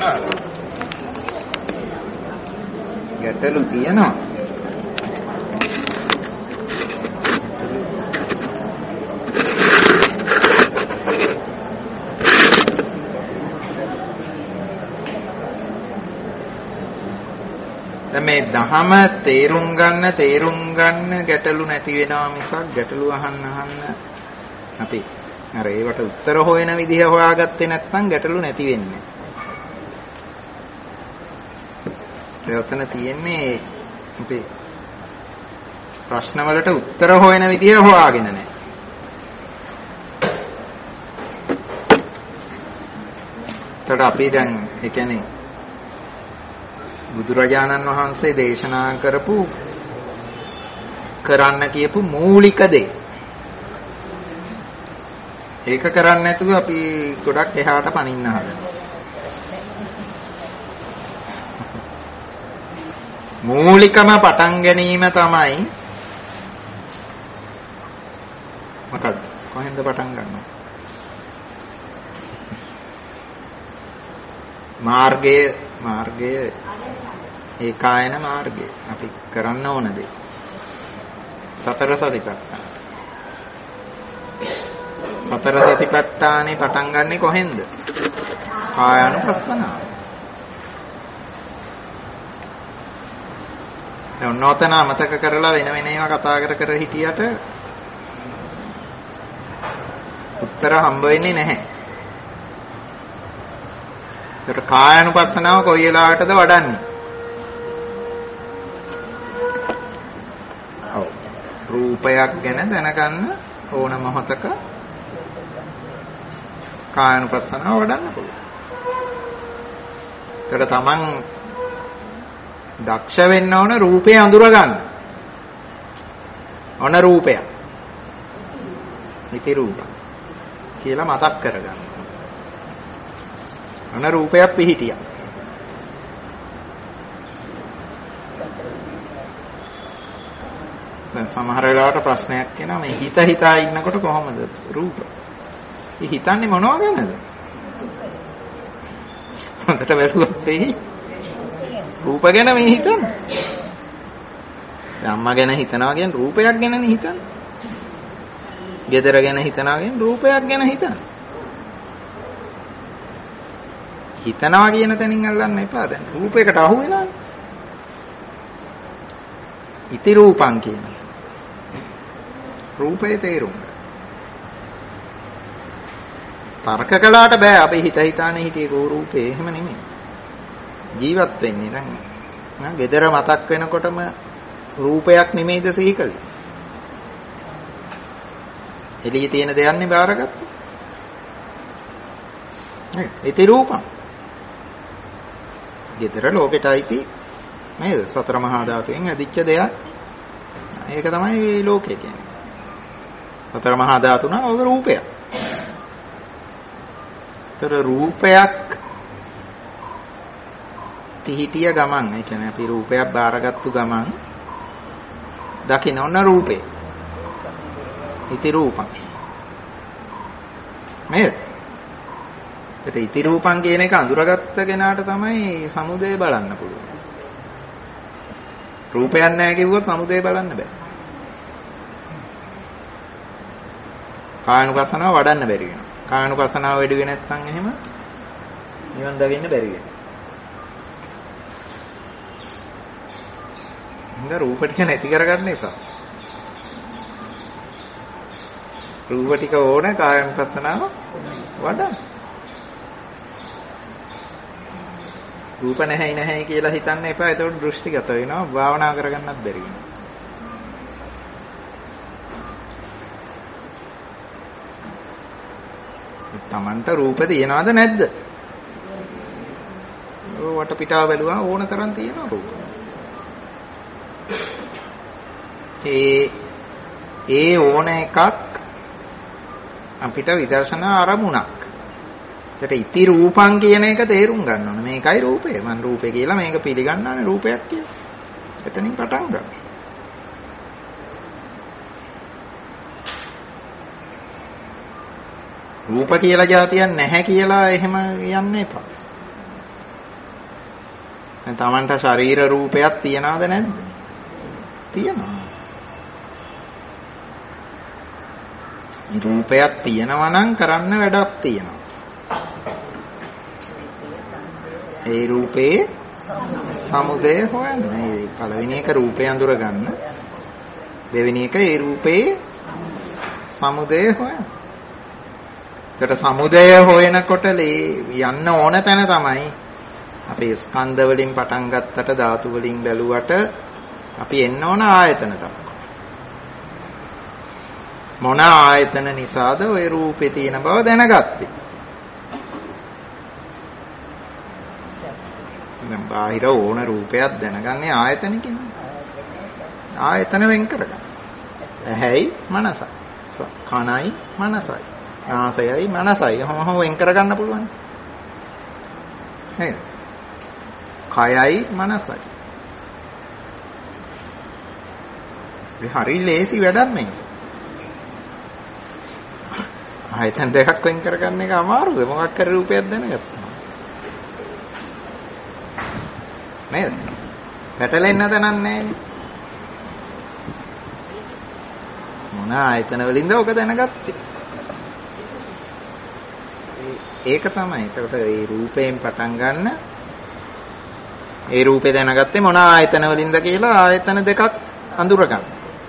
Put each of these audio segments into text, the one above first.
ගැටලු තියෙනවා. මේ දහම තේරුම් ගන්න ගැටලු නැති වෙනවා මිසක් ගැටලු අහන්න අපි අර ඒවට උත්තර හොයන විදිහ හොයාගත්තේ නැත්නම් ගැටලු නැති වෙන්නේ. ඒවතන තියෙන්නේ අපි ප්‍රශ්න වලට උත්තර හොයන විදිහ හොයාගෙන නැහැ. ඒකට අපි දැන් ඒ කියන්නේ බුදුරජාණන් වහන්සේ දේශනා කරන්න කියපු මූලික දේ. ඒක කරන්නේ නැතුව අපි ගොඩක් එහාට පනින්න හදනවා. මූලිකම පටන් ගැනීම තමයි මොකක්ද? කොහෙන්ද පටන් ගන්නවා? මාර්ගය ඒකායන මාර්ගය අපි කරන්න ඕන දේ. සතර සතිපට්ඨානේ පටන් ගන්නෙ කොහෙන්ද? කායානුපස්සනාව. දැන් ඔන්නෝතන අමතක කරලා වෙන ඒවා කතා කර හිටියට උත්තර හම්බ වෙන්නේ නැහැ. ඒකට කායානුපස්සනාව කොයි වෙලාවටද වඩන්නේ? රූපයක් ගැන දැනගන්න ඕන මොහොතක කායानुපස්සනාව වඩන්න පුළුවන්. ඒකට තමන් දක්ෂ වෙන්න ඕන රූපය අඳුර ගන්න. ඔන රූපයක්. ඉති රූප කියලා මතක් කරගන්න. ඔන රූපයක් පිහිටියා. සමහර වෙලාවට ප්‍රශ්නයක් එනවා මේ හිතා ඉන්නකොට කොහොමද රූප? ඒ හිතන්නේ මොනවා ගැනද? හොඳට වැළුවත් වෙයි. රූප ගැන මේ හිතන්නේ. අම්මා ගැන හිතනවා කියන්නේ රූපයක් ගැනනේ හිතන්නේ. ගෙදර ගැන හිතනවා කියන්නේ රූපයක් ගැන හිතන්නේ. හිතනවා කියන තැනින් අල්ලන්න එපා දැන්. රූපයකට අහු වෙනානේ. ඉති රූපං කියන්නේ රූපේ තේරුම් ගන්න. තර්ක කළාට බෑ අපි හිතානේ හිටියේ කෝ රූපේ එහෙම නෙමෙයි. ජීවත් වෙන්නේ දැන්. ගෙදර මතක් වෙනකොටම රූපයක් නෙමෙයිද සිහි කළේ. එළියේ තියෙන දෙයක්නේ බාරගත්තා. ඉති රූපං. ගෙදර ලෝකෙටයි නේද? සතර මහා ධාතුෙන් ඇදිච්ච දෙයක්. ඒක තමයි ලෝකය කියන්නේ. සතර මහා ධාතුන ඔය රූපයක්. තර රූපයක් පිහිටිය ගමන්, ඒ කියන්නේ අපි රූපයක් බාරගත්තු ගමන් දකින්න ඕන රූපේ. ඉති රූපං. නේද? ඒත් ඉති රූපං කියන එක අඳුරගත්ත කෙනාට තමයි සමුදය බලන්න පුළුවන්. රූපයක් නැහැ කිව්වොත් සමුදය බලන්න බෑ. කායනුපස්සනාව වඩන්න බැරි වෙනවා. කායනුපස්සනාව වැඩි වෙ නැත්නම් එහෙම නිවන් දකින්න බැරි වෙනවා. ඉතින් රූප ටික නැති කරගන්න එපා. රූප ටික ඕන කායනුපස්සනාව වඩන්න. රූප නැහැ කියලා හිතන්න එපා. ඒතකොට දෘෂ්ටිගත වෙනවා. භාවනා කරගන්නත් බැරි වෙනවා. තමන්ට රූප තියනවද නැද්ද? ඔය වටපිටාව බැලුවා ඕන තරම් තියෙනවා රූප. ඒ ඕන එකක් අපිට විදර්ශනා අරමුණක්. ඒකට ඉති රූපං කියන එක තේරුම් ගන්න ඕනේ. මේකයි රූපය. මම රූපේ කියලා මේක පිළිගන්නානේ රූපයක් කියලා. එතනින් පටන් ගන්න. රූප කියලා જાතියක් නැහැ කියලා එහෙම යන්න එපා. දැන් Tamanට ශරීර රූපයක් තියනවද නැද්ද? තියෙනවා. මේ රූපයක් තියෙනවා නම් කරන්න වැඩක් තියෙනවා. ඒ රූපේ සමුදය හොයන්න. මේ පළවෙනි එක රූපේ අඳුර ගන්න. දෙවෙනි එක ඒ රූපේ සමුදය හොයන්න. ඒකට සමුදය හොයනකොට යන්න ඕන තැන තමයි අපේ ස්කන්ධ වලින් පටන් ගත්තට ධාතු වලින් බැලුවට අපි එන්න ඕන ආයතන තමයි. මොන ආයතන නිසාද ওই රූපේ තියෙන බව දැනගත්තේ? දැන් බාහිර ඕන රූපයක් දැනගන්නේ ආයතනකින්. ආයතන වෙන් කරගන්න. ඇහැයි මනසයි. කනයි මනසයි. නාසයයි මනසයි. හොම වෙන් කරගන්න පුළුවන්. නේද? කයයි මනසයි. මේ හරි ලේසි වැඩක් නේ. ආයතන දෙකක් වෙන් කරගන්න එක අමාරුද? මොකක් කර රූපයක් දැනගත්තා. නේද? පැටලෙන්න තැනක් නැහැ. මොන ආයතන වලින්ද ඔක දැනගත්තේ? ඒක තමයි. ඒකට ඒ රූපයෙන් පටන් ගන්න. ඒ රූපේ දැනගත්තේ මොන ආයතන වලින්ද කියලා ආයතන දෙකක් අඳුර ගන්න.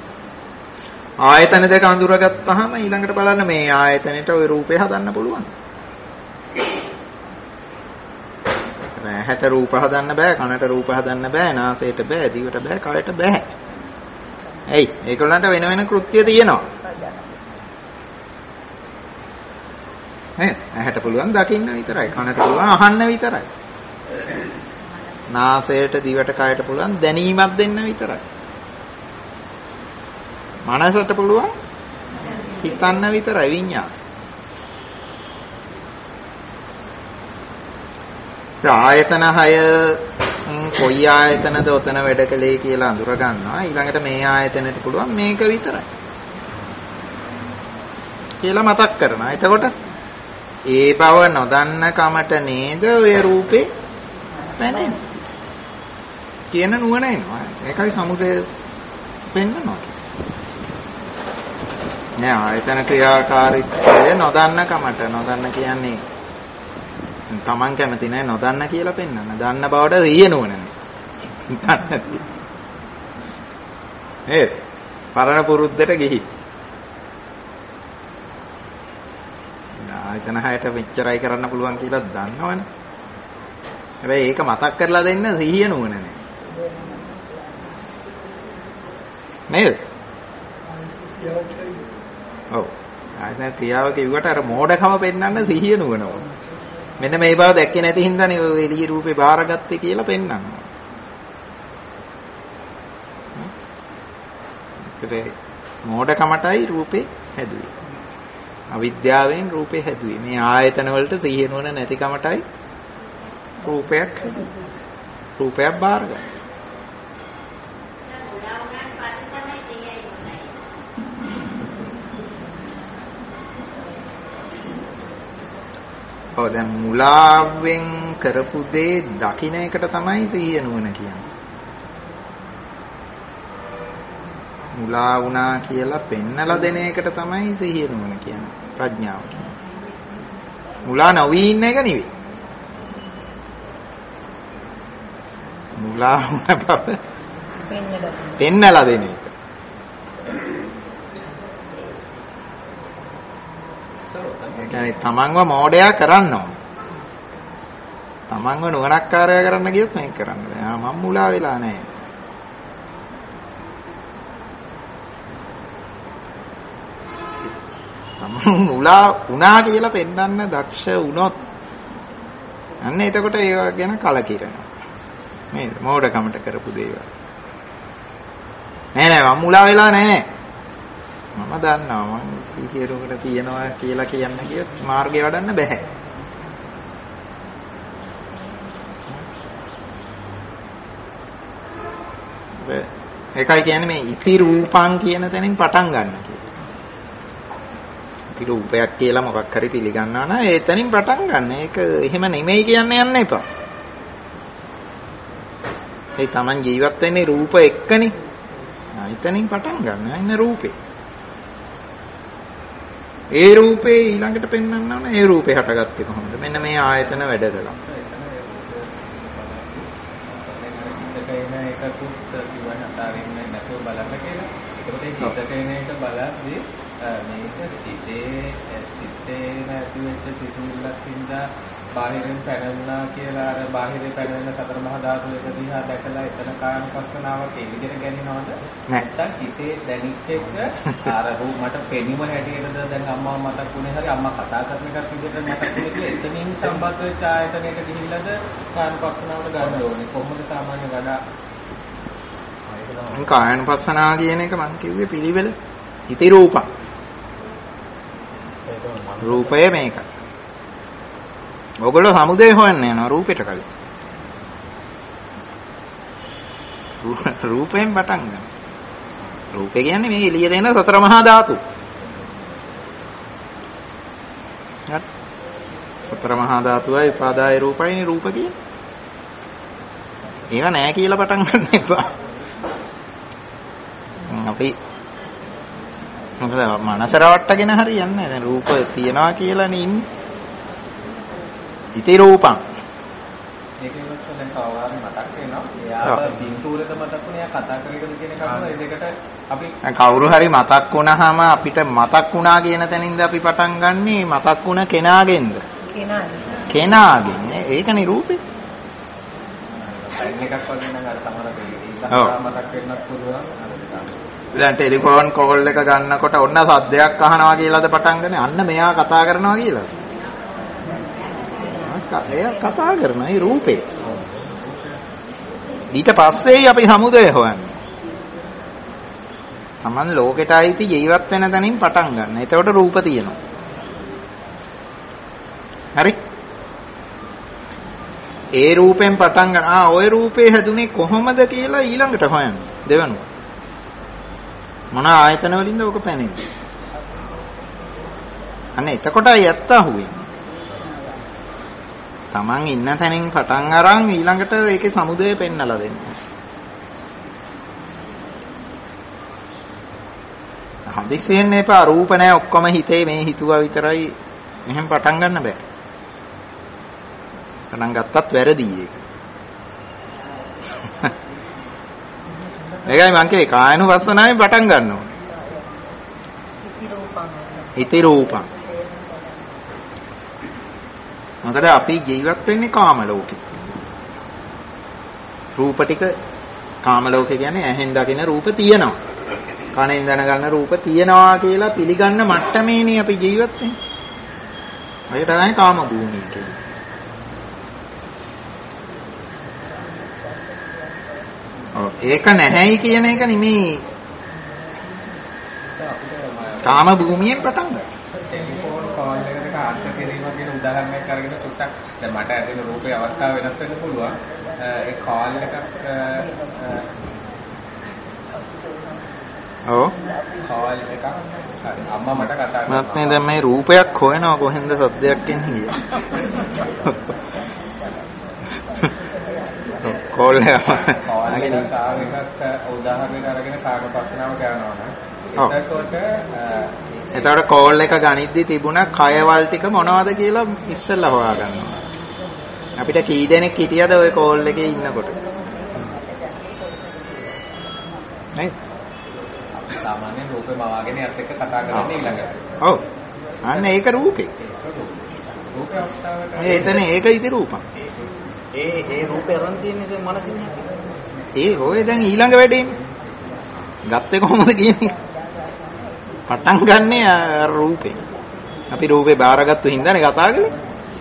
ආයතන දෙක අඳුරගත්තාම ඊළඟට බලන්න මේ ආයතනෙට ওই රූපේ හදන්න පුළුවන්. ඇහැට රූප හදන්න බෑ, කනට රූප හදන්න බෑ, නාසයට බෑ, දිවට බෑ, කයට බෑ. ඇයි? ඒගොල්ලන්ට වෙන වෙන කෘත්‍ය තියෙනවා. ඇහැට පුළුවන් දකින්න විතරයි, කනට පුළුවන් අහන්න විතරයි. නාසයට, දිවට, කයට පුළුවන් දැනීමක් දෙන්න විතරයි. මනසට පුළුවන් හිතන්න විතරයි විඤ්ඤාණ. ආයතන 6 කොයි ආයතනද ඔතන වැඩ කළේ කියලා අඳුර ගන්නවා. ඊළඟට මේ ආයතනෙට පුළුවන් මේක විතරයි කියලා මතක් කරනවා. එතකොට ඒ බව නොදන්න කමට නේද ඔය රූපේ පැනෙන්නේ කියන නුවණ එනවා. ඒකයි සමුදය පෙන්නනවා. නෑ ආයතන ක්‍රියාකාරීත්වය නොදන්න කමට. නොදන්න කියන්නේ තමන් කැමති නෑ නොදන්න කියලා පෙන්වන්න. දන්න බවට රිය නුවණනේ. නේද? පරණ පුරුද්දට ගිහි. ආයතන 6ට මෙච්චරයි කරන්න පුළුවන් කියලා දන්නවනේ. හැබැයි ඒක මතක් කරලා දෙන්න රිය නුවණනේ. නේද? ඔව්. ආයතන ක්‍රියාව කිව්වට අර මෝඩකම පෙන්වන්න සිහිය නුවණ ඕන. මෙන්න මේ බව දැක්කේ නැති හින්දානේ ඔය එළිය රූපේ බාරගත්තේ කියලා පෙන්වනවා. ඒකේ මෝඩකමටයි රූපේ හැදුවේ. අවිද්‍යාවෙන් රූපේ හැදුවේ. මේ ආයතන වලට සිහිය නුවණ නැතිකමටයි රූපයක් හැදුවේ. රූපයක් බාරගත්තා. ඔව් දැන් මුලාවෙන් කරපු දේ දකින්න එකට තමයි සිහිය නුවණ කියන්නේ. මුලා වුණා කියලා පෙන්නලා දෙන එකට තමයි සිහිය නුවණ කියන්නේ. ප්‍රඥාව කියන්නේ. මුලා නොවී ඉන්න එක නෙවෙයි. මුලා වුණ බව පෙන්නලා දෙන එක. ඒ තමන්ව මෝඩයා කරන්න ඕන. තමන්ව නුවණක්කාරයා කරන්න ගියොත් මේක කරන්න බෑ. මම මුලා වෙලා නැහැ. තමන් මුලා වුණා කියලා පෙන්නන්න දක්ෂ වුණොත් අන්න එතකොට ඒවා ගැන කලකිරෙනවා. නේද? මෝඩකමට කරපු දේවල්. නෑ මම මුලා වෙලා නැහැ. මම දන්නවා මම සිහිරුකට තියනවා කියලා කියන්න කියත් මාර්ගය වඩන්න බෑ. ඒකයි කියන්නේ මේ ඉති රූපං කියන තැනින් පටන් ගන්න කියලා. ඉති රූපයක් කියලා මොකක් හරි පිළිගන්නවා නම් ඒ තැනින් පටන් ගන්න. ඒක එහෙම නෙමෙයි කියන්න යන්න එපා. ඒ Taman ජීවත් වෙන්නේ රූප එක්කනේ. එතනින් පටන් ගන්න ඉන්න රූපේ. ඒ රූපේ ඊළඟට පෙන්වන්න ඕන ඒ රූපේ හටගත්තේ කොහොමද? මෙන්න මේ ආයතන වැඩ කළා. ඒකකුත් කිව්වන අතාරින්නේ නැතුව බලන්න කියලා. ඒකට ඒ හිතේන එක බලද්දී මේක සිතේ නැති වෙච්ච සිතුවිල්ලක් ඉඳලා බාහිරින් පැනන්නා කියලා අර බාහිරේ පැනෙන සතර මහා ධාතු එක දිහා දැකලා එතන කායනුපස්සනාවක් ඒ විදිහට ගැනීමවද? නැත්තම් හිතේ දැනිච්ච එක අර මට පෙනීම හැටියටද දැන් අම්මා මතක් වුණේ හරි අම්මා කතා කරන එකක් විදිහට මතක් වුණේ කියලා එතනින් සම්බන්ධ වෙච්ච ආයතනයක ගිහිල්ලාද කායනුපස්සනාවට ගන්න ඕනේ. කොහොමද සාමාන්‍ය ගඩා කායනුපස්සනාව කියන එක මම කිව්වේ පිළිවෙල. ඉති රූපං. රූපය මේක. ඔයගොල්ලෝ සමුදය හොයන්න යනවා රූපෙට කලින්. රූපයෙන් පටන් ගන්න. රූපේ කියන්නේ මේ එළිය දෙන සතර මහා ධාතු. හරි. සතර මහා ධාතුවයි උපාදාය රූපයිනේ රූප කියන්නේ. ඒව නෑ කියලා පටන් ගන්න එපා. අපි මොකද මනස රවට්ටගෙන හරියන්නේ නැහැ. දැන් රූප තියනවා කියලානේ ඉන්නේ. ඉති රූපං. ඒකෙවත් දැන් කවදාවත් මතක් වෙනවා. එයාට පින්තූරක මතක් වුණා එයා කතා කරේකද කියන එක තමයි. ඒ දෙකට අපි කවුරු හරි මතක් වුණාම අපිට මතක් වුණා කියන තැනින්ද අපි පටන් ගන්නෙ මතක් වුණ කෙනාගෙන්ද? කෙනාගෙන්. ඒකනේ රූපේ. එකක් වගේ නම් අර සමහර දෙයක් මතක් වෙන්නත් පුළුවන්. දැන් ටෙලිෆෝන් කෝල් එක ගන්නකොට ඔන්න සද්දයක් අහනවා කියලාද පටන් ගන්නේ? අන්න මෙයා කතා කරනවා කියලාද? එයා කතා කරන ඒ රූපේ. ඊට පස්සේ අපි සමුදය හොයන්නේ. Taman ලෝකෙට ආйти ජීවත් වෙන තැනින් පටන් ගන්න. එතකොට රූප තියෙනවා. හරි? ඒ රූපෙන් පටන් ගන්න. ওই රූපේ හැදුනේ කොහොමද කියලා ඊළඟට හොයන්න. දෙවනුව. මොන ආයතන වලින්ද ඔක පැනෙන්නේ? අනේ එතකොටයි ඇත්ත අහුවෙන්නේ. Taman ඉන්න තැනින් පටන් අරන් ඊළඟට ඒකේ සමුදය පෙන්නලා දෙන්න. හදිසියෙන් එපා රූප නැහැ ඔක්කොම හිතේ මේ හිතුවා විතරයි එහෙම පටන් ගන්න බෑ. පටන් ගත්තත් වැරදි ඒක. ඒකයි මං කියේ කායනුපස්සනාවෙන් පටන් ගන්න ඕනේ. ඉති රූපං. මොකද අපි ජීවත් වෙන්නේ කාම ලෝකේ. රූප ටික කාම ලෝකේ කියන්නේ ඇහෙන් දකින රූප තියෙනවා. කනෙන් දැනගන්න රූප තියෙනවා කියලා පිළිගන්න මට්ටමේනේ අපි ජීවත් වෙන්නේ. ඔය තමයි කාම භූමිය කියන්නේ. ඒක නැහැයි කියන එක නෙමෙයි. කාම භූමියෙන් පටන් ගන්න. ටෙලිෆෝන් කෝල් එකකට ආන්සර් කිරීම කියන උදාහරණයක් අරගෙන පුතක් දැන් මට ඇදෙන රූපේ අවස්ථාව වෙනස් වෙන්න පුළුවන්. ඒ කෝල් එකක් කෝල් එකක් හරි අම්මා මට කතා කරනවා. මත්නේ දැන් මේ රූපයක් හොයනවා කොහෙන්ද සද්දයක් එන්නේ කියලා. කෝල් එක උදාහරණයක් අරගෙන කායනුපස්සනාව කරනවා නම් එතකොට කෝල් එක ගනිද්දි තිබුණ කයවල් ටික මොනවද කියලා ඉස්සෙල්ලා හොයාගන්නවා. අපිට කී දෙනෙක් හිටියද ওই කෝල් එකේ ඉන්නකොට? නේ? සාමාන්‍ය රූපේ මවාගෙන යත් එක්ක කතා කරන්නේ ඊළඟට. ඔව්. අන්න ඒක රූපේ. රූපේ අවස්ථාවට එතන ඒක ඉති රූපං. ඒ රූපේ අරන් තියෙන්නේ මනසින්නේ. ඒ හොය දැන් ඊළඟ වැඩේනේ. ගත්තේ කොහොමද කියන්නේ? පටන් ගන්නෙ රූපේ. අපි රූපේ බාරගත්තු හින්දානේ කතා කළේ.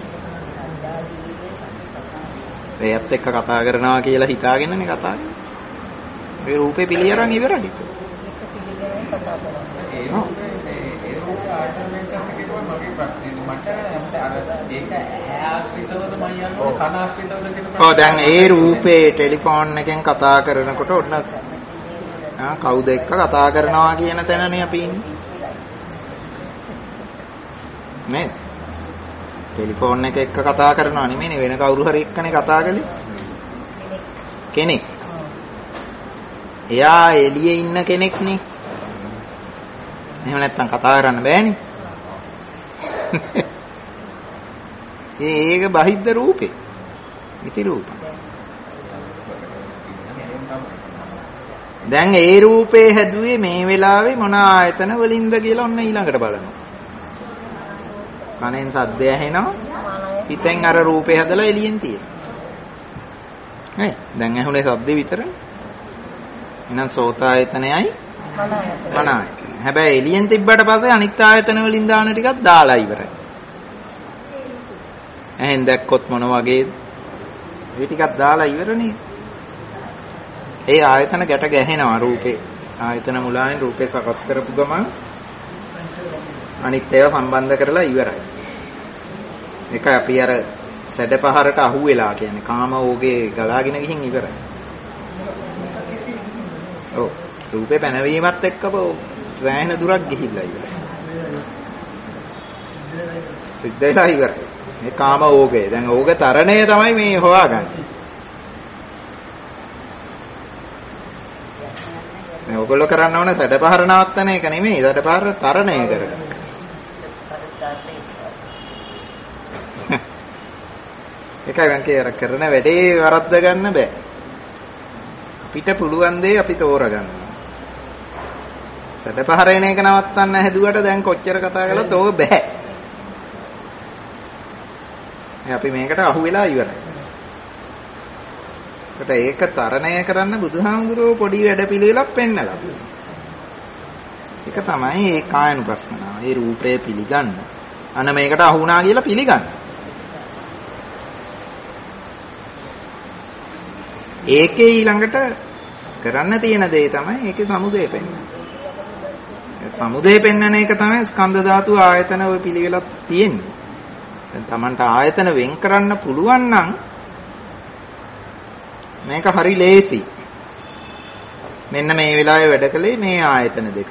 ඒත් එක්ක කතා කරනවා කියලා හිතාගෙනනේ කතා කරන්නේ. මේ රූපේ පිළි අරන් ඉවරයි. දැන් ඒ රූපේ ටෙලිෆෝන් එකෙන් කතා කරනකොට ඔන්න කවුද එක්ක කතා කරනවා කියන තැනනේ අපි ඉන්නේ. නේද? ටෙලිෆෝන් එක එක්ක කතා කරනවා නෙමෙයි වෙන කවුරු හරි එක්කනේ කතා කළේ. කෙනෙක්. එයා එළියේ ඉන්න කෙනෙක්නේ. එහෙම නැත්තම් කතා කරන්න බෑනේ. ඒක බහිද්ද රූපේ. ඉති රූප. දැන් ඒ රූපේ හැදුවේ මේ වෙලාවේ මොන ආයතන වලින්ද කියලා ඔන්න ඊළඟට බලනවා. කනෙන් සද්දය ඇහෙනවා. හිතෙන් අර රූපේ හැදලා එළියෙන් තියෙනවා. නේ? දැන් ඇහුනේ සද්දේ විතරනේ. එහෙනම් සෝත ආයතනයයි මන ආයතනය. හැබැයි එළියෙන් තිබ්බට පස්සේ අනිත් ආයතන වලින් දාන ටිකක් දාලා ඉවරයි. එහෙන් දැක්කොත් මොන වගේද? ඒ ටිකක් දාලා ඉවරනේ. ඒ ආයතන ගැට ගැහෙනවා රූපේ. ආයතන මුලාවෙන් රූපේ සකස් කරපු ගමන් අනිත් ඒවා සම්බන්ධ කරලා ඉවරයි. ඒක අපි අර සැඩපහරට අහු වෙලා කියන්නේ කාම ඕගේ ගලාගෙන ගිහින් ඉවරයි. ඔව් රූපේ පැනවීමත් එක්කම සෑහෙන දුරක් ගිහිල්ලා ඉවරයි. සිද්ධලා ඉවරයි. මේ කාම ඕගේ. දැන් ඕගේ තරණය තමයි මේ හොයාගන්නේ. මේ ඔයගොල්ලෝ කරන්න ඕන සැඩපහර නවත්තන එක නෙමෙයි සැඩපහර තරණය කරගන්න. ඒකයි මං කිය කරන වැඩේ වරද්ද ගන්න බෑ. අපිට පුළුවන් දේ අපි තෝරගන්නවා. සැඩපහර එන එක නවත්තන්න හැදුවට දැන් කොච්චර කතා කළත් ඕක බෑ. අපි මේකට අහු වෙලා ඉවරයි. ඒක තරණය කරන්න බුදුහාමුදුරුවෝ පොඩි වැඩපිළිවෙලක් පෙන්නලා. ඒක තමයි ඒ කායනුපස්සනාව. ඒ රූපය පිළිගන්න. අන්න මේකට අහු වුණා කියලා පිළිගන්න. ඒකේ ඊළඟට කරන්න තියෙන දේ තමයි ඒකේ සමුදය පෙන්වන්න. සමුදය පෙන්වන එක තමයි ස්කන්ධ ධාතු ආයතන ඔය පිළිවෙලක් තියෙන්නේ. දැන් Tamanට ආයතන වෙන් කරන්න පුළුවන් නම් මේක හරි ලේසි. මෙන්න මේ වෙලාවේ වැඩ කළේ මේ ආයතන දෙක.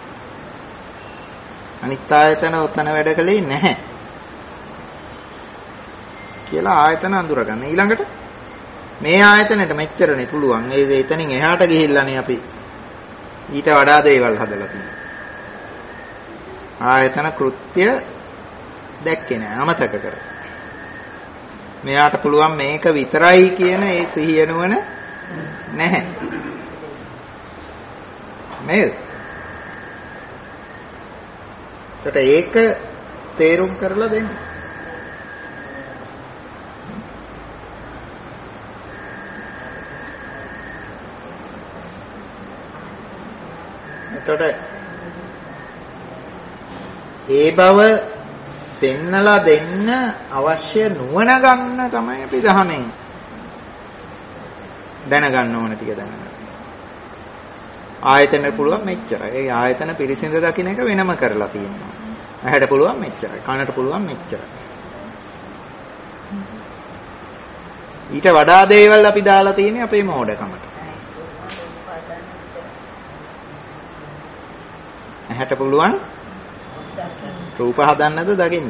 අනිත් ආයතන උතන වැඩ කළේ නැහැ. කියලා ආයතන අඳුරගන්න. ඊළඟට මේ ආයතනෙට මෙච්චරනේ පුළුවන්. ඒ එතනින් එහාට ගිහිල්ලානේ අපි ඊට වඩා දේවල් හදලා තියෙන්නේ. ආයතන කෘත්‍ය දැක්කේ නෑ. අමතක කරා. මෙයාට පුළුවන් මේක විතරයි කියන ඒ සිහිය නුවණ නැහැ. නේද? ඒක තේරුම් කරලා දෙන්න. එතකොට ඒ බව පෙන්නලා දෙන්න අවශ්‍ය නුවණ ගන්න තමයි අපි දහමෙන් දැනගන්න ඕන ටික දැනගන්න. ආයතන පුළුවන් මෙච්චරයි. ඒ ආයතන පිරිසිඳ දකින්න එක වෙනම කරලා තියෙනවා. ඇහැට පුළුවන් මෙච්චරයි. කනට පුළුවන් මෙච්චරයි. ඊට වඩා දේවල් අපි දාලා තියෙන්නේ අපේ මෝඩකමට. ඇහැට පුළුවන් රූප හදන්නද දකින්නද?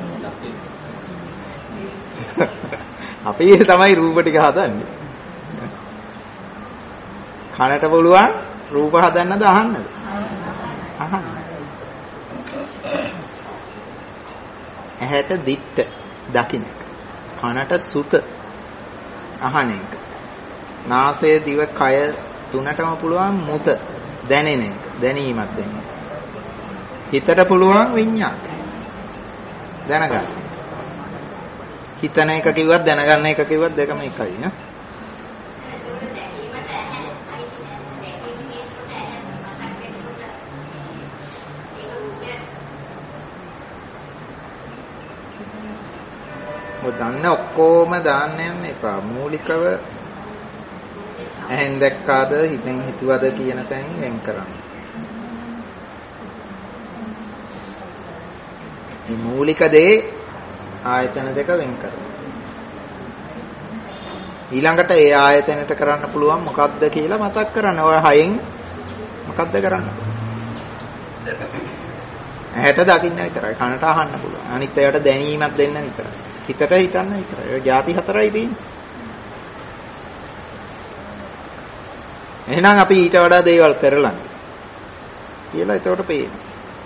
අපි තමයි රූප ටික හදන්නේ. කනට පුළුවන් රූප හදන්නද අහන්නද? අහන්න. ඇහැට දිට්ඨ දකින්න. කනට සුත අහන එක. නාසය දිව කය තුනටම පුළුවන් මුත දැනෙන එක. දැනීමක් දැනෙන. හිතට පුළුවන් විඤ්ඤාණ දැනගන්න. හිතන එක කිව්වත් දැනගන්න එක කිව්වත් දෙකම එකයි නේ. දන්න ඔක්කොම දාන්න යන්න එපා. මූලිකව ඇහෙන් දැක්කාද හිතෙන් හිතුවද කියන තැන් වෙන් කරන්න. මේ මූලික දේ ආයතන දෙක වෙන් කරනවා. ඊළඟට ඒ ආයතනයට කරන්න පුළුවන් මොකක්ද කියලා මතක් කරන්න. ඔය හයෙන් මොකක්ද කරන්න? ඇහැට දකින්න විතරයි. කනට අහන්න පුළුවන්. අනිත් ඒවාට දැනීමක් දෙන්න විතරයි. හිතට හිතන්න විතරයි. ඔය ಜಾති හතරයි තියෙන්නේ. එහෙනම් අපි ඊට වඩා දේවල් කරලා කියලා ඒකට පේනවා.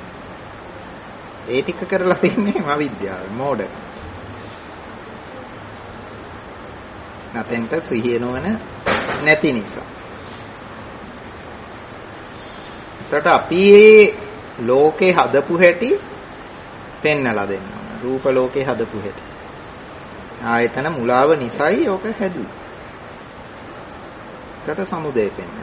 ඒ ටික කරලා තින්නේ අවිද්‍යාව, මෝඩකම. නැතෙන්ට සිහිය නොවන නැති නිසා. එතකොට අපි මේ ලෝකේ හදපු හැටි පෙන්නලා දෙන්න ඕන. රූප ලෝකේ හදපු හැටි. ආයතන මුලාව නිසායි ඕක හැදුවේ. ඒකට සමුදය පෙන්වනවා.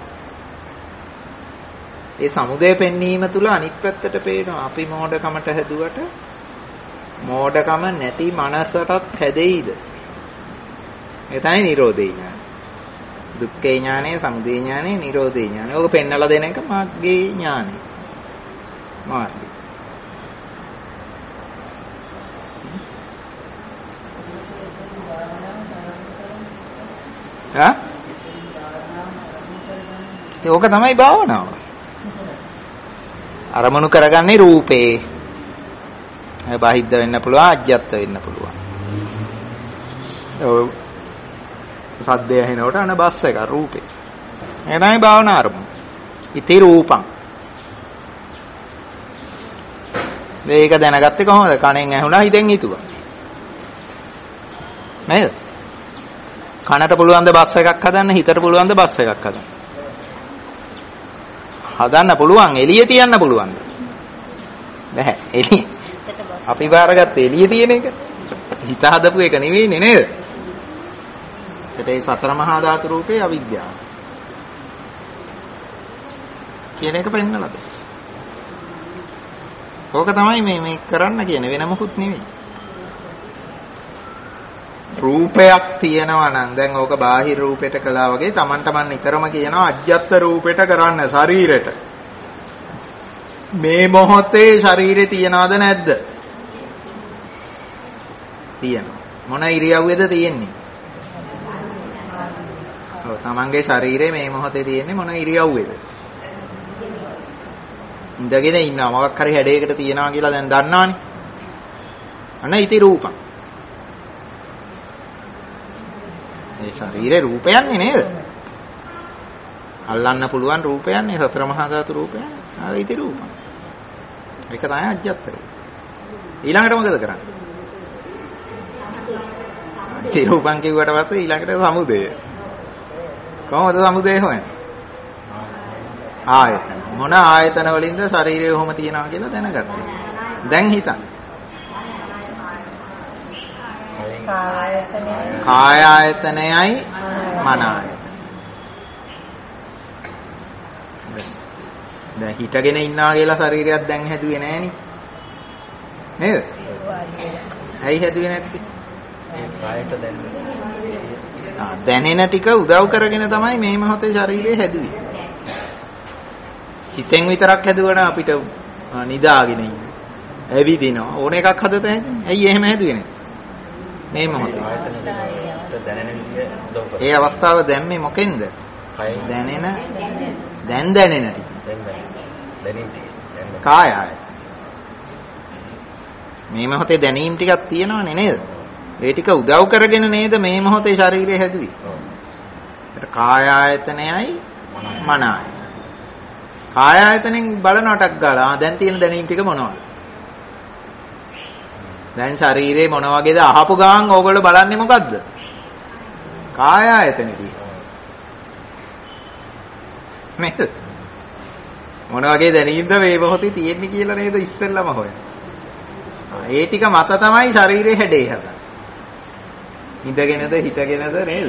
ඒ සමුදය පෙන්වීම තුල අනිත් පැත්තට පේනවා අපි මෝඩකමට හැදුවට මෝඩකම නැති මනසටත් හැදෙයිද? ඒ තමයි නිරෝධේ ඥානය. දුක්ඛේ ඥානය, සමුදය ඥානය, නිරෝධේ ඥානය. ඕක පෙන්වලා දෙන එක මාර්ගයේ ඥානය. මාර්ගය. ඕක තමයි භාවනාව. අරමුණු කරගන්නේ රූපේ. ඒ බාහිද්ද වෙන්න පුළුවන්, අජ්ජත් වෙන්න පුළුවන්. ඔව්. සද්දය ඇහෙනකොට අන බස් එක රූපේ. ඒ තමයි භාවනා අරමුණ. ඉති රූපං. මේක දැනගත්තේ කොහොමද? කණෙන් ඇහුණා, හිතෙන් හිතුවා. නේද? කනට පුළුවන් ද බස් එකක් හදන්න, හිතට පුළුවන් ද බස් එකක් හදන්න? හදන්න පුළුවන්, එළිය තියන්න පුළුවන්ද? බැහැ. එළිය. අපි බාරගත්තේ එළිය තියෙන එක. හිත හදපු එක නෙවෙයිනේ නේද? ඒකේ සතර මහා ධාතු රූපේ අවිද්‍යාව. කියන එක පෙන්නලා දෙන්න. ඕක තමයි මේ කරන්න කියන්නේ, වෙන මොකුත් නෙවෙයි. රූපයක් තියෙනවා නම් දැන් ඕක බාහිර රූපෙට කළා වගේ Taman නිතරම කියනවා අජ්ජත් රූපෙට කරන්න ශරීරෙට. මේ මොහොතේ ශරීරේ තියනවද නැද්ද? තියෙනවා. මොන ඉරියව්වේද තියෙන්නේ? ඔව් Tamanගේ ශරීරේ මේ මොහොතේ තියෙන්නේ මොන ඉරියව්වේද? ඉඳගෙන ඉන්නවා. මොකක් හරි හැඩයකට තියනවා කියලා දැන් දන්නවනේ. අන්න ඉති රූපං. ඒ ශරීරේ රූපයන්නේ නේද? අල්ලන්න පුළුවන් රූපයන්නේ සතර මහා ධාතු රූපයන්නේ. ආ ඉති රූපං. ඒක තමයි අජ්ජත් රූප. ඊළඟට මොකද කරන්නේ? ඉති රූපං කිව්වට පස්සේ ඊළඟට සමුදය. කොහොමද සමුදය හොයන්නේ? ආයතන. මොන ආයතන වලින්ද ශරීරය කොහොම තියනවා කියලා දැනගත්තා. දැන් හිතන්න. කාය ආයතනයයි මන ආයතනය. දැන් හිටගෙන ඉන්නවා කියලා ශරීරයක් දැන් හැදුවේ නෑනේ. නේද? ඇයි හැදුවේ නැත්තේ? ඒ කායට දැනෙන ටික උදව් කරගෙන තමයි මේ මොහොතේ ශරීරය හැදුවේ. හිතෙන් විතරක් හැදුවනම් අපිට නිදාගෙන ඉන්න. ඇවිදිනවා. ඕන එකක් හදත හැදෙන්නේ. ඇයි එහෙම හැදුවේ නැත්තේ? මේ මොහොතේ ඒ අවස්ථාව දැම්මේ මොකෙන්ද? දැනෙන ටික. කාය ආයතන. මේ මොහොතේ දැනීම් ටිකක් තියෙනවනේ නේද? ඒ ටික උදව් කරගෙන නේද මේ මොහොතේ ශරීරය හැදුවේ. ඒකට කාය ආයතනයයි මන ආයතනයයි. කාය ආයතනෙන් බලනටක් ගාලා දැන් තියෙන දැනීම් ටික මොනවද? දැන් ශරීරේ මොන වගේද අහපු ගාන් ඕගොල්ලෝ බලන්නේ මොකද්ද? කාය ආයතනෙදී. නේද? මොන වගේ දැනීමද මේ මොහොතේ තියෙන්නේ කියලා නේද ඉස්සෙල්ලම හොයන්නේ. ඒ ටික මත තමයි ශරීරේ හැඩේ හදන්නේ. ඉඳගෙනද හිටගෙනද නේද?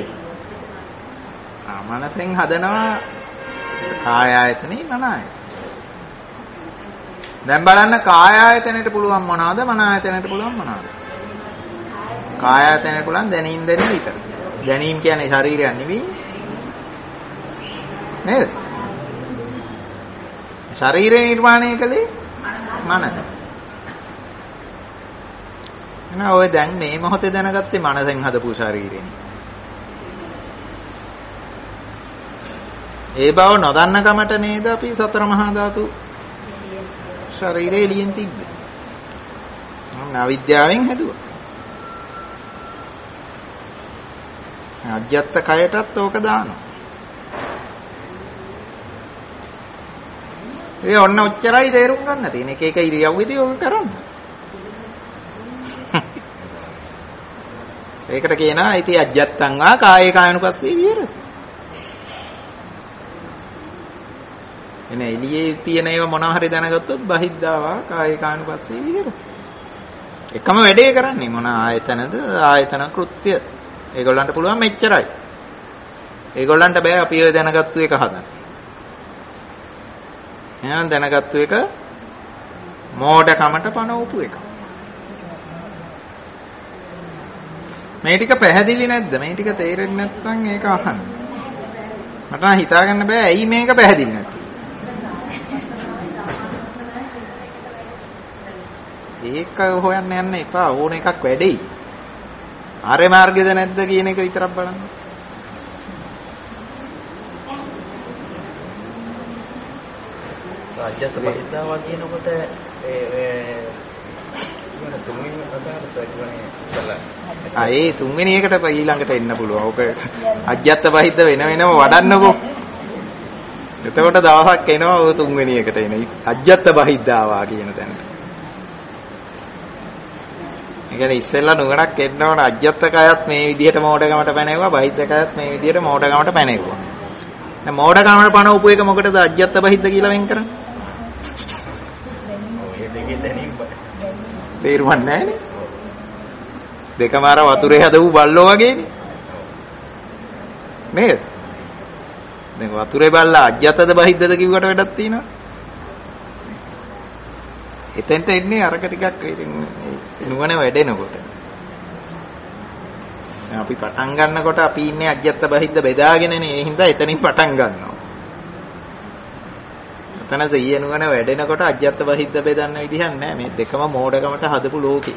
මනසෙන් හදනවා කාය ආයතනේ මන ආයතන. දැන් බලන්න කාය ආයතනෙට පුළුවන් මොනවද? මන ආයතනෙට පුළුවන් මොනවද? කාය ආයතනෙට පුළුවන් දැනීම් විතර. දැනීම් කියන්නේ ශරීරයක් නෙවෙයි. නේද? ශරීරය නිර්මාණය කළේ මනස. එහෙනම් ඔය දැන් මේ මොහොතේ දැනගත්තේ මනසෙන් හදපු ශරීරෙනේ. ඒ බව නොදන්න කමට නේද අපි සතර මහා ධාතු ශරීරේ එළියෙන් තිබ්බේ. අවිද්‍යාවෙන් හැදුවා. අජ්ජත් කයටත් ඕක දානවා. ඒ ඔන්න ඔච්චරයි තේරුම් ගන්න තියෙන. එක එක ඉරියව්වෙදී ඔක කරන්න. ඒකට කියනවා ඉති අජ්ජත්තං වා කායේ කායනුපස්සේ විහෙරති. එනේ එළියේ තියෙන ඒවා මොනවා හරි දැනගත්තොත් බහිද්ධාවා කායේ කායනුපස්සේ විහෙරති. එකම වැඩේ කරන්නේ මොන ආයතනද ආයතන කෘත්‍ය. ඒගොල්ලන්ට පුළුවන් මෙච්චරයි. ඒගොල්ලන්ට බෑ අපි ඔය දැනගත්තු එක හදන්න. එහෙනම් දැනගත්තු එක මෝඩකමට පනවපු එක. මේ ටික පැහැදිලි නැද්ද? මේ ටික තේරෙන්නේ නැත්නම් ඒක අහන්න. මට නම් හිතා ගන්න බෑ ඇයි මේක පැහැදිලි නැත්තේ. ඒක හොයන්න යන්න එපා. ඕන එකක් වැඩෙයි. ආර්ය මාර්ගයද නැද්ද කියන එක විතරක් බලන්න. අජ්ජත් බහිද්ධාවා කියනකොට තුන්වෙනි අදහස කියන්නේ ඒ තුන්වෙනි එකට ඊළඟට එන්න පුළුවන්. ඕක අජ්ජත් බහිද්ධ වෙන වෙනම වඩන්නකෝ. එතකොට දවසක් එනවා ඔය තුන්වෙනි එකට එන. අජ්ජත් බහිද්ධාවා කියන තැනට. ඒ කියන්නේ ඉස්සෙල්ලා නුගණක් එන්න ඕන අජ්ජත් කයත් මේ විදිහට මෝඩකමට පැනෙවුවා බහිද්ධ කයත් මේ විදිහට මෝඩකමට පැනෙවුවා. දැන් මෝඩකමට පණ උපු එක මොකටද අජ්ජත් බහිද්ධ කියලා වෙන් කරන්නේ? තේරුම් නැහැනේ. දෙකම අර වතුරේ හදපු බල්ලෝ වගේනේ. නේද? දැන් වතුරේ බල්ලා අජ්ජතද බහිද්දද කිව්වට වැඩක් තියෙනවා. එතෙන්ට එන්නේ අරක ටිකක් ඉතින් නුවණ වැඩෙනකොට. දැන් අපි පටන් ගන්නකොට අපි ඉන්නේ අජ්ජත බහිද්ද බෙදාගෙනනේ. ඒ හින්දා එතනින් පටන් ගන්නවා. එතන සිය නුවණ වැඩෙනකොට අජ්ජත් බහිද්ද බෙදන්න විදිහක් නැහැ. මේ දෙකම මෝඩකමට හදපු ලෝකේ.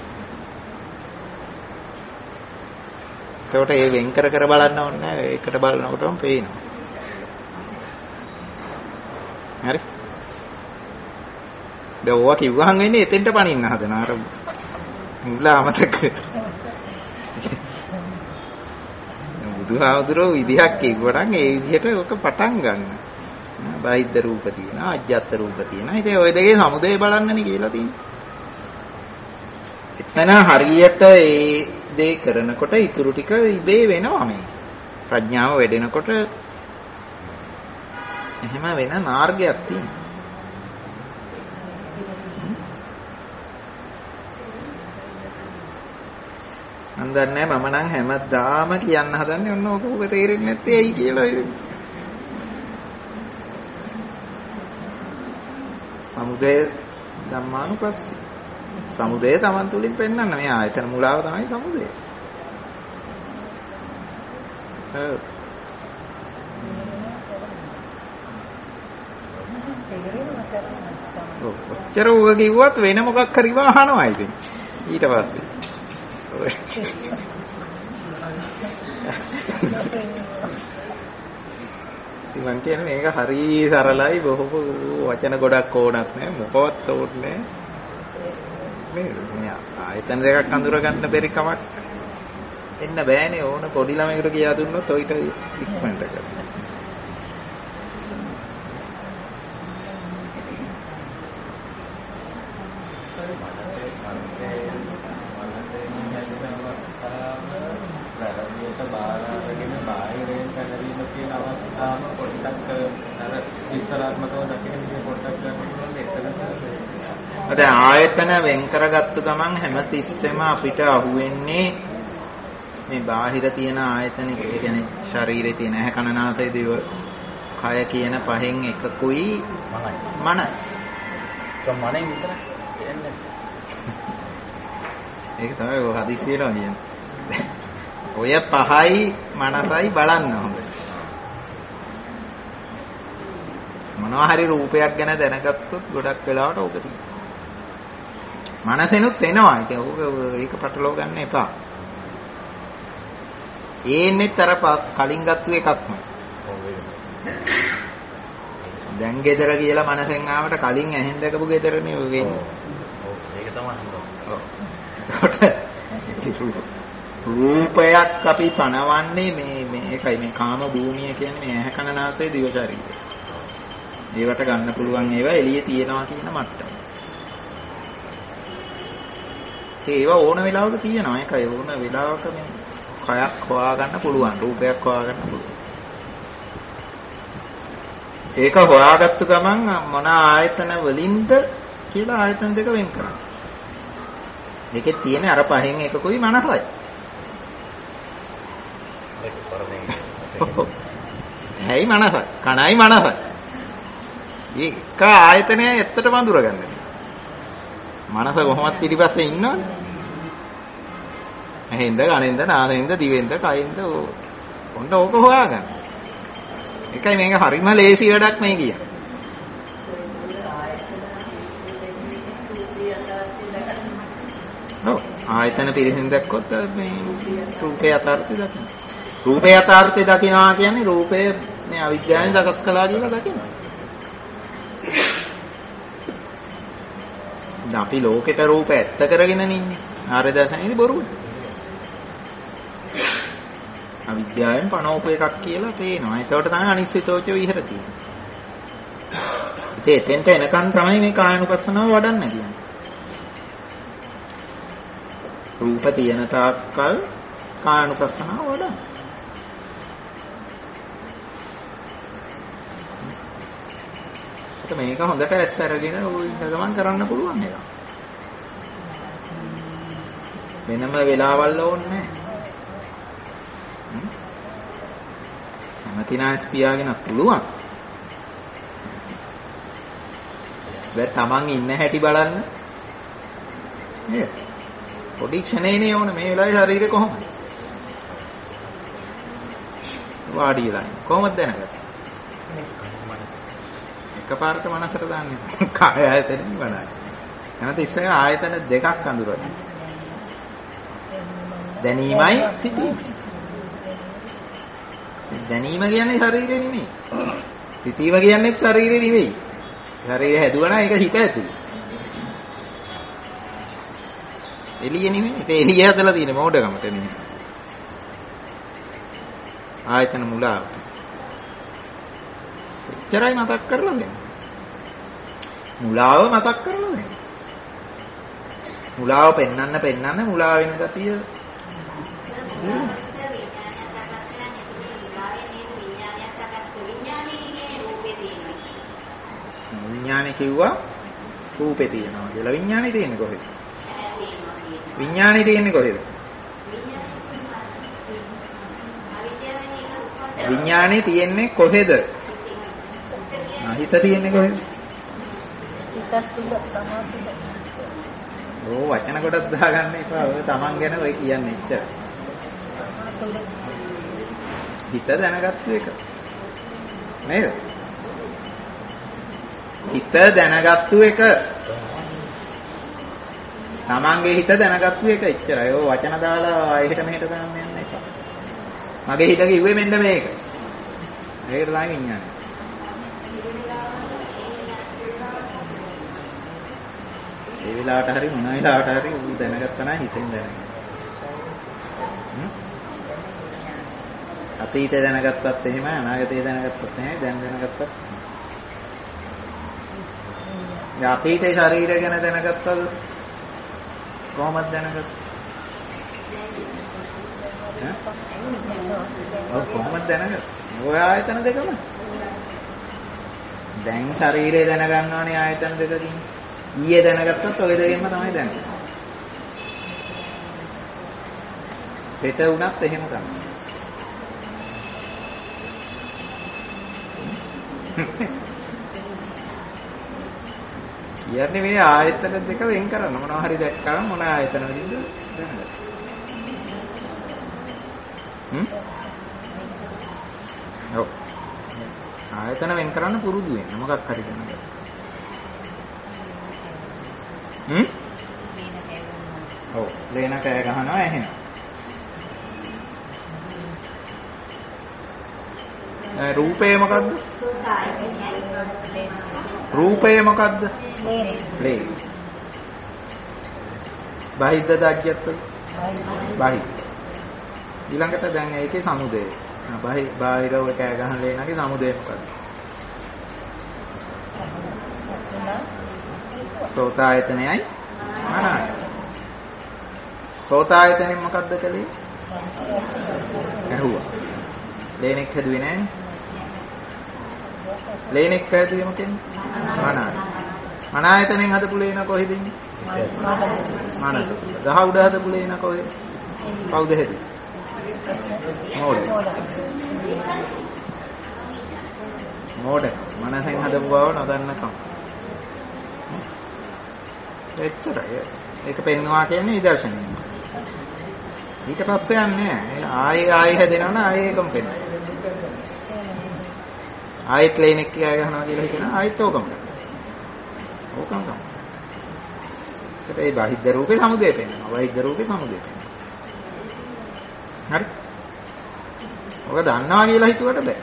ඒකට ඒ වෙන් කර කර බලන්න ඕනේ නැහැ. ඒකට බලනකොටම පේනවා. හරි. දැන් ඕවා කිව්වහන් වෙන්නේ එතෙන්ට පනින්න හදන අර මුල අමතක. බුදුහාමුදුරුවෝ විදිහක් කිව්වනම් ඒ විදිහට ඔක පටන් ගන්න. බාහිද්ද රූප තියෙනවා අජ්ජත් රූප තියෙනවා. ඉතින් ওই දෙකේ සමුදය බලන්නනේ කියලා තියෙන්නේ. එතන හරියට ඒ දේ කරනකොට ඊටු ටික ඉබේ වෙනවා මේ. ප්‍රඥාව වැඩෙනකොට එහෙම වෙන මාර්ගයක් තියෙනවා. මම දන්නේ මම නම් හැමදාම කියන්න හදන්නේ ඔන්න ඔක තේරෙන්නේ නැත්තේ ඇයි කියලා. සමුදය ධම්මානුපස්සී. සමුදය Taman තුලින් පෙන්වන්න මේ ආයතන මුලාව තමයි සමුදය. ඔච්චර උග කිව්වත් වෙන මොකක් හරි වහනවා ඉතින්. ඊට පස්සේ. මම කියන්නේ මේක හරි සරලයි බොහොම වචන ගොඩක් ඕනක් නෑ මොකවත් ඕනේ නෑ මේ ආයතන දෙකක් අඳුර ගන්න බැරි කමක් එන්න බෑනේ ඕන පොඩි ළමයෙකුට කියා දුන්නොත් ඔයිට ඉක්මනට කරනවා දැන් ආයතන වෙන් කරගත්තු ගමන් හැමතිස්සෙම අපිට අහුවෙන්නේ මේ බාහිර තියෙන ආයතන ඒ කියන්නේ ශරීරේ තියෙන ඇහැ කන නාසය දිව කය කියන පහෙන් එකකුයි මනයි. මනෙන් විතර කියන්නේ. ඒක තමයි ඔය හදිසියනවා කියන්නේ. ඔය පහයි මනසයි බලන්න හොඳයි. මොනවා හරි රූපයක් ගැන දැනගත්තොත් ගොඩක් වෙලාවට ඕක තියෙනවා. මනසෙනුත් එනවා. ඒක පටලව ගන්න එපා. ඒනෙත් අර කලින් ගත්තු එකක්ම. දැන් ගෙදර කියලා මනසෙන් ආවට කලින් ඇහෙන් දැකපු ගෙදරනේ ඔය වෙන්නේ. ඔව් ඒක තමයි හොඳ. රූපයක් අපි පනවන්නේ මේකයි මේ කාම භූමිය කියන්නේ මේ ඇහැ කන නාසය දිව ශරීරය. ඒවට ගන්න පුළුවන් ඒවා එළියේ තියෙනවා කියන මට්ටම. ඒවා ඕන වෙලාවක තියෙනවා. ඒකයි ඕන වෙලාවක මේ කයක් හොයාගන්න පුළුවන්, රූපයක් හොයාගන්න පුළුවන්. ඒක හොයාගත්තු ගමන් මොන ආයතන වලින්ද කියලා ආයතන දෙක වෙන් කරනවා. ඒකේ තියෙන අර පහෙන් එකකුයි මනසයි. ඒක පරමයෙන්. ඇයි මනසයි, කණයි මනසයි. ඒක ආයතනය ඇත්තට වඳුර ගන්න. මනස කොහොමද පිටිපස්සේ ඉන්නවනේ. ඇහෙන්ද, කනෙන්ද, නාසයෙන්ද, දිවෙන්ද, කයෙන්ද ඔන්න ඕක හොයාගන්න. ඒකයි මේක හරිම ලේසි වැඩක් මේ කියන්නේ. ඔව් ආයතන පිරිසින් දැක්කොත් මේ රූපේ යථාර්ථය දකින්න. රූපේ යථාර්ථය දකින්නවා කියන්නේ රූපය මේ අවිද්‍යාවෙන් සකස් කළා කියලා දකින්න. අපි ලෝකෙට රූප ඇත්ත කරගෙන ඉන්නේ. ආර්ය දර්ශනයේදී බොරුවට. අවිද්‍යාවෙන් පණෝප එකක් කියලා පේනවා. ඒකට තමයි අනිශ්චිතෝච විහෙරති. ඉතින් එතෙන්ට එනකන් තමයි මේ කායනුපස්සනාව වඩන්න කියන්නේ. රූප තියෙන තාක්කල් කායනුපස්සනාව වඩන්න. මේක හොඳට ඇස් අරගෙන ගමන් කරන්න පුළුවන් එක. වෙනම වෙලාවල් ඕනේ නැහැ. කැමතිනාස් පියාගෙන පුළුවන්. දැන් Taman ඉන්න හැටි බලන්න. නේද? පොඩි ක්ෂණේනේ ඕනේ මේ වෙලාවේ ශරීරය කොහොමද? වාඩිලා කොහොමද දැනගත්තේ? එකපාරට මනසට දාන්නේ. කාය ආයතනෙන් වඩා. නැත්නම් ඉස්සර ආයතන දෙකක් අඳුරගන්න. දැනීමයි සිතීම. දැනීම කියන්නේ ශරීරය නෙමෙයි. සිතීම කියන්නේ ශරීරය නෙමෙයි. ශරීරය හැදුවා නම් ඒක හිත ඇතුළේ. එළිය නෙමෙයි. ඒක එළිය හදලා තියෙන මොඩකමට නෙමෙයි. ආයතන මුලාවට. එච්චරයි මතක් කරලා දෙන්න. මුලාව මතක් කරලා දෙන්න. මුලාව පෙන්නන්න මුලාව වෙන ගතිය. විඥානේ කිව්වා රූපේ තියෙනවා කියලා. විඥානේ තියෙන්නේ කොහෙද? විඥානේ තියෙන්නේ කොහෙද? විඥානේ තියෙන්නේ කොහෙද? හිත තියෙන්නේ කොහෙද? ඕ වචන කොටස් දාගන්න එපා. ඔය Taman ගැන ඔය කියන්නේ එච්චර. හිත දැනගත්තු එක. නේද? හිත දැනගත්තු එක. Tamanගේ හිත දැනගත්තු එක එච්චරයි. ඔය වචන දාලා එහෙට මෙහෙට දාන්න යන්න එපා. මගේ හිත කිව්වේ මෙන්න මේක. මේකට තමයි විඥානය. ඒ වෙලාවට හරි මොන වෙලාවට හරි උන් දැනගත්තා නම් හිතෙන් දැනගන්න. අතීතේ දැනගත්තත් එහෙමයි අනාගතේ දැනගත්තත් එහෙමයි දැන් දැනගත්තත්. දැන් අතීතේ ශරීරය ගැන දැනගත්තද කොහොමද දැනගත්තේ? ඔව් කොහොමද දැනගත්තේ? ඔය ආයතන දෙකම. දැන් ශරීරය දැනගන්නවානේ ආයතන දෙකකින්. ඊයේ දැනගත්තත් ඔය දෙකෙන්ම තමයි දැනගන්නේ. පිට උනත් එහෙම තමයි. යන්නේ මේ ආයතන දෙක වෙන් කරන්න මොනවා හරි දැක්කම මොන ආයතන වලින්ද දැනගන්න. ඔව්. ආයතන වෙන් කරන්න පුරුදු වෙන්න මොකක් හරි දැනගන්න. ඔව්. ලේන කෑ ගහනවා එහෙනම්. රූපය මොකද්ද? රූපය මොකද්ද? ලේ. බාහිද්ද දාජ්‍යත්ත? බාහිද්ද. ඊළඟට දැන් ඒකේ සමුදය. බාහිරව කෑ ගහන ලේනගේ සමුදය මොකද්ද? සෝතායතනයයි මනායතනය. සෝතායතනෙන් මොකද්ද කළේ? ඇහුවා. ලේනෙක් හැදුවේ නෑනේ. ලේනෙක් හැදුවේ මොකෙන්ද? මනායතන. මනායතනෙන් හදපු ලේන කොහෙද ඉන්නේ? මනස. ගහ උඩ හදපු ලේන කොහෙද? කවුද හැදුවේ? මෝඩ. මනසෙන් හදපු බව නොදන්නකම. එච්චරයි. ඒක පෙන්නවා කියන්නේ විදර්ශනය. ඊට පස්සේ යන්නේ ආයේ හැදෙනවනේ ආයේ ඒකම පෙන්වනවා. ආයෙත් ලේනෙක් කියා ගන්නවා කියලා හිතනවා ආයෙත් ඕකම කරනවා. ඕකම තමයි. ඒ බාහිද්ද රූපේ සමුදය පෙන්වනවා. බාහිද්ද රූපේ සමුදය පෙන්වනවා. හරි. ඔක දන්නවා කියලා හිතුවට බෑ.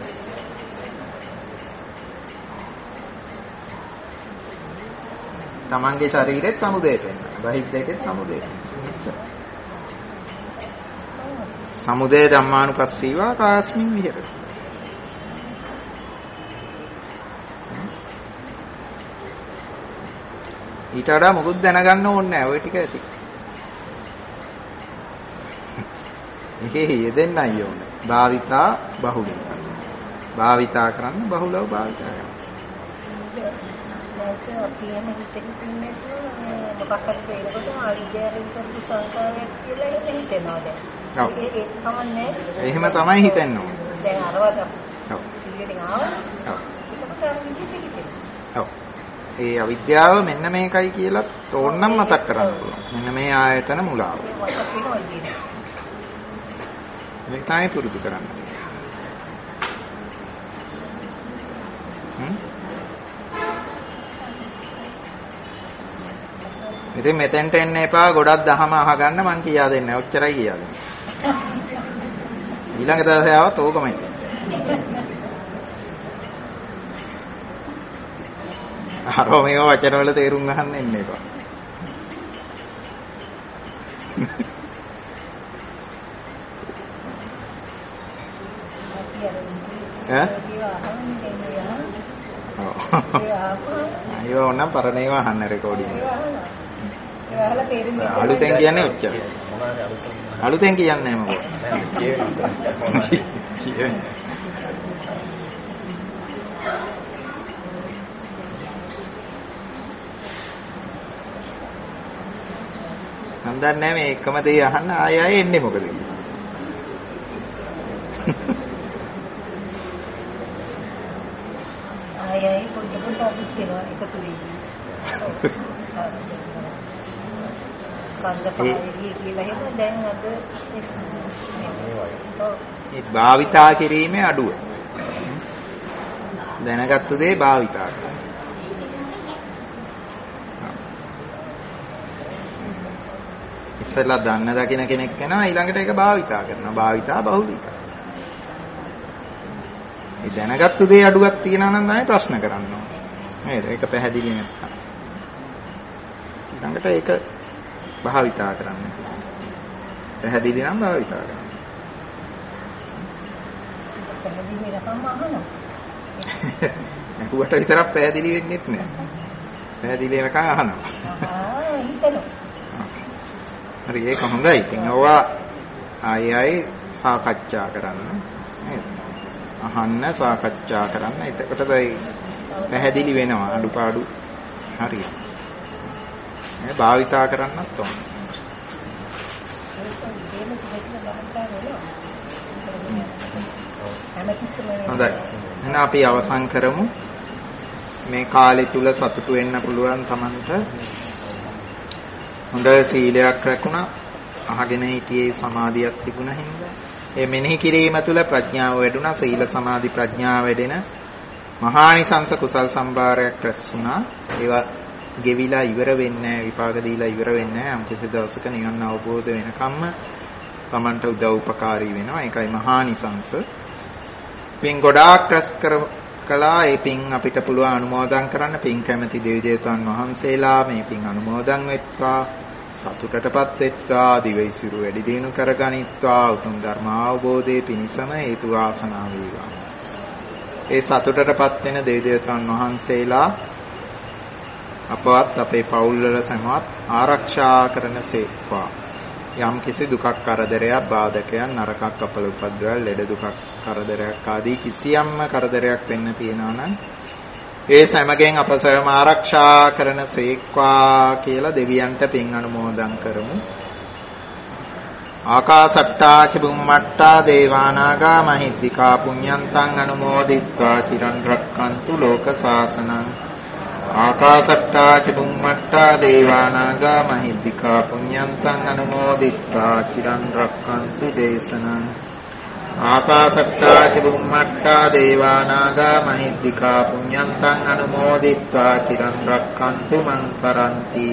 තමන්ගේ ශරීරෙත් සමුදය පෙන්වනවා. බාහිද්දකෙත් සමුදය පෙන්වනවා. සමුදය ධම්මානුපස්සීවා කාස්මින් විහෙරති. ඊට වඩා මොකුත් දැනගන්න ඕනේ නැහැ. ওই ටික ඇති. ඒකේ යෙදෙන්නයි ඕනේ. භාවිතා බහුලව. භාවිතා කරන්න බහුලව භාවිතා කරන්න. දැන් අපි එහෙම හිතෙන්නේ මොකක් හරි වෙනකොට ආවිද්‍යාවෙන් කරපු සංකාරයක් කියලා හිතෙනවා දැන්. ඒක තමයි. එහෙම තමයි හිතෙන්න ඕනේ. දැන් අරවද. ඔව්. ඉතින් ආවා. ඔව්. ඒක අර විදිහට හිතෙනවා. ඔව්. ඒ අවිද්‍යාව මෙන්න මේකයි කියලා තෝරනම් මතක් කරන්න පුළුවන්. මෙන්න මේ ආයතන මුලාව. මේක තමයි පුරුදු කරන්න. ඉතින් මෙතෙන්ට එන්න එපා. ගොඩක් දහම අහගන්න මං කියා දෙන්නේ. ඔච්චරයි කියා දෙන්නේ. ඊළඟ දවසේ ආවත් ඕකමයි. අරෝ මේව වචන වල තේරුම් ගන්න එන්න එපා. ඈ? අයියෝ ඕනම් පරණ ඒවා අහන්න රෙකෝඩින්. අලුතෙන් කියන්නේ ඔච්චර. අලුතෙන් කියන්නේ මොකද? මම දන්නේ මේ එකම දේ අහන්න ආයෙ එන්නේ මොකද? ආයෙ පොඩ්ඩ අපිට වෙනවා එකතු වෙන්නේ. ස්කන්ධ පහේ කියලා හිතන දැන් අද ඒ භාවිතා කිරීමේ අඩුව. දැනගත්තු දේ භාවිතා කරනවා. ඉස්සෙල්ලා දන්න දකින්න කෙනෙක් වෙනවා ඊළඟට ඒක භාවිතා කරනවා. භාවිතා බහුලීකරණය. මේ දැනගත්තු දේ අඩුවක් තියෙනවා නම් තමයි ප්‍රශ්න කරන්න ඕනේ. නේද? ඒක පැහැදිලි නැත්තම්. ඊළඟට ඒක භාවිතා කරන්න. පැහැදිලි නම් භාවිතා කරන්න. පැහැදිලි නැකම් අහනවා. අහුවට විතරක් පැහැදිලි වෙන්නේ නැහැ. පැහැදිලි වෙනකන් අහනවා. හිතනවා. හරි ඒක හොඳයි. ඉතින් ඔවා ආයෙ සාකච්ඡා කරන්න. නේද? අහන්න සාකච්ඡා කරන්න. එතකොටයි පැහැදිලි වෙනවා අඩුපාඩු හරියට. මේ භාවිතා කරන්නත් ඕන. හොඳයි. එහෙනම් අපි අවසන් කරමු. මේ කාලය තුල සතුටු වෙන්න පුළුවන් Tamanට. හොඳ සීලයක් රැකුණා. අහගෙන හිටියේ සමාධියක් තිබුණා හින්දා. ඒ මෙනෙහි කිරීම තුළ ප්‍රඥාව වැඩුණා. සීල සමාධි ප්‍රඥාව වැඩෙන මහානිසංස කුසල් සම්භාරයක් රැස් වුණා. ඒවා ගෙවිලා ඉවර වෙන්නේ නැහැ. විපාක දීලා ඉවර වෙන්නේ නැහැ. අම්කිසි දවසක නිවන් අවබෝධ වෙනකම්ම Tamanට උදව් උපකාරී වෙනවා. ඒකයි මහානිසංස. පින් ගොඩාක් රැස් කළා. ඒ පින් අපිට පුළුවන් අනුමෝදන් කරන්න. පින් කැමැති දෙවි දේවතාවුන් වහන්සේලා මේ පින් අනුමෝදන් වෙත්වා. සතුටටපත් වෙත්වා. දිවයිසිරු වැඩි දියුණු කරගනිත්වා. උතුම් ධර්ම අවබෝධයේ පිණසම හේතු වාසනා වේවා. ඒ සතුටටපත් වෙන දෙවි දේවතාවුන් වහන්සේලා අපවත් අපේ පවුල් වල සමවත් ආරක්ෂා කරනසේක්වා. යම් කිසි දුකක් කරදරයක් බාධකයක් නරකක් අපල උපද්‍රවල් ලෙඩ දුකක් කරදරයක් ආදී කිසියම්ම කරදරයක් වෙන්න තියනවා නම් ඒ සමගයෙන් අප සවම ආරක්ෂා කරනසේක්වා කියලා දෙවියන්ට පින් අනුමෝදන් කරමු. ආකාසට්ටා ච බුම්මට්ටා දේවානාගා මහිද්దికා පුඤ්ඤන්තං අනුමෝදිත්වා චිරන් රක්ඛන්තු ලෝක සාසනං. ආකාසට්ටා ච බුම්මට්ටා දේවානාගා මහිද්దికා පුඤ්ඤන්තං අනුමෝදිත්වා චිරන් රක්ඛන්තු දේශනං. ආකාසට්ටා ච බුම්මට්ටා දේවානාගා මහිද්దికා පුඤ්ඤන්තං අනුමෝදිත්වා චිරන් රක්ඛන්තු මං පරන්ති.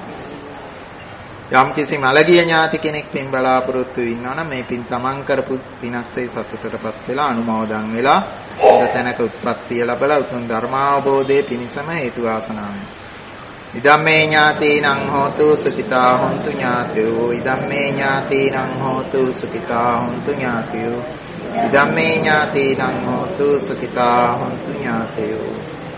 යම් කිසි මළගිය ඥාති කෙනෙක් පින් බලාපොරොත්තු වෙනවා නම් මේ පින් තමන් කරපු පිනක්සේ සතුටටපත් වෙලා අනුමෝදන් වෙලා හොඳ තැනක උත්පත්තිය ලැබලා උතුම් ධර්මාවබෝධයේ පිණසම හේතු වාසනා වෙනවා. ඉදම්මේ ඥාතීනං හෝතු සුඛිතා හොන්තු ඥාතයෝ. ඉදම්මේ ඥාතීනං හෝතු සුඛිතා හොන්තු ඥාතයෝ. ඉදම්මේ ඥාතීනං හෝතු සුඛිතා හොන්තු ඥාතයෝ.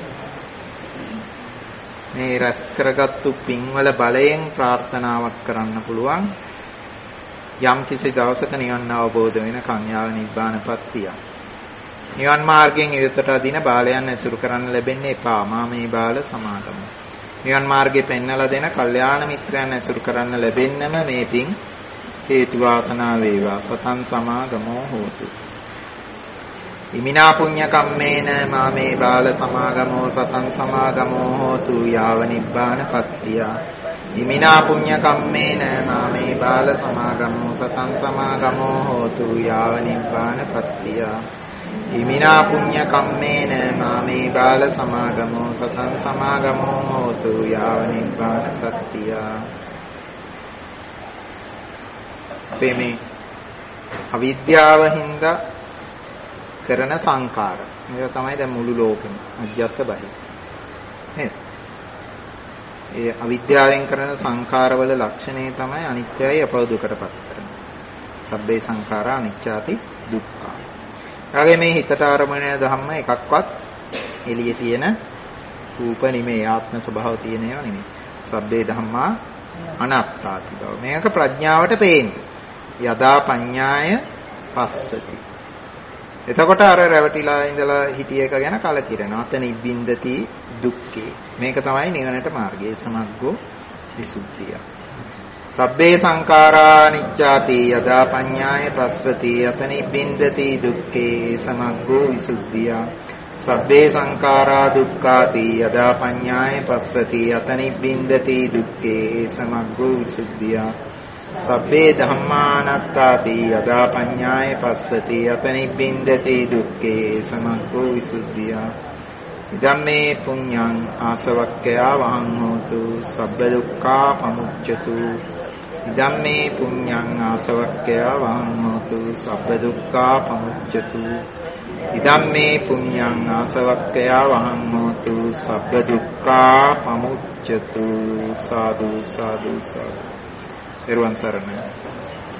මේ රැස් කරගත්තු පින්වල බලයෙන් ප්‍රාර්ථනාවක් කරන්න පුළුවන්. යම් කිසි දවසක නිවන් අවබෝධ වෙන කන්‍යාව නිබ්බානපත්තිය. නිවන් මාර්ගයෙන් ඉවතට අදින බාලයන් ඇසුරු කරන්න ලැබෙන්නේ එපා. මා මේ බාල සමාගම. නිවන් මාර්ගේ පෙන්වලා දෙන කල්යාණ මිත්‍රයන් ඇසුරු කරන්න ලැබෙන්නම මේ පින් හේතු වාසනා වේවා. සතං සමාගමෝ හෝතු. ඉමිනා පුඤ්ඤ කම්මේන මාමේ බාල සමාගමෝ සතං සමාගමෝ හෝතු යාව නිබ්බාන පත්තිය. ඉමිනා පුඤ්ඤ කම්මේන මාමේ බාල සමාගමෝ සතං සමාගමෝ හෝතු යාව නිබ්බාන පත්තිය. ඉමිනා පුඤ්ඤ කම්මේන මාමේ බාල සමාගමෝ සතං සමාගමෝ හෝතු යාව නිබ්බාන පත්තිය. මේ අවිද්‍යාව හින්දා කරන සංකාර. මේක තමයි දැන් මුළු ලෝකෙම අජ්ජත් බහි. නේද? ඒ අවිද්‍යාවෙන් කරන සංකාරවල ලක්ෂණය තමයි අනිත්‍යයි අපව දුකටපත් කරන. සබ්බේ සංඛාරා අනිච්චාති දුක්ඛා. ඊළඟ මේ හිතට ආරමණය ධම්ම එකක්වත් එළියේ තියෙන රූප නිමේ ආත්ම ස්වභාව තියෙන ඒවා නෙමෙයි. සබ්බේ ධම්මා අනාත්තාති බව. මේක ප්‍රඥාවට පේන්නේ. යදා පඤ්ඤාය පස්සති. එතකොට අර රැවටිලා ඉඳලා හිටිය එක ගැන කලකිරෙනවා. අතන ඉබ්බින්දති දුක්ඛේ. මේක තමයි නිවනට මාර්ගය. සමග්ගෝ විසුද්ධිය. සබ්බේ සංඛාරා අනිච්චාති යදා පඤ්ඤාය පස්සති අතන ඉබ්බින්දති දුක්ඛේ සමග්ගෝ විසුද්ධිය. සබ්බේ සංඛාරා දුක්ඛාති යදා පඤ්ඤාය පස්සති අතන ඉබ්බින්දති දුක්ඛේ සමග්ගෝ විසුද්ධිය. සබ්බේ ධම්මානත්තාති යදා පඤ්ඤාය පස්සති අතනිබ්බින්දති දුක්ඛේ සමග්ගෝ විසුද්ධිය. ඉදම්මේ පුඤ්ඤං ආසවක්ඛයා වහං හෝතු සබ්බ දුක්ඛා පමුච්ඡතු. ඉදම්මේ පුඤ්ඤං ආසවක්ඛයා වහං හෝතු සබ්බ දුක්ඛා පමුච්ඡතු. ඉදම්මේ පුඤ්ඤං ආසවක්ඛයා වහං හෝතු සබ්බ දුක්ඛා පමුච්ඡතු. සාදු සාදු සාදු. එරුවන් සරණයි.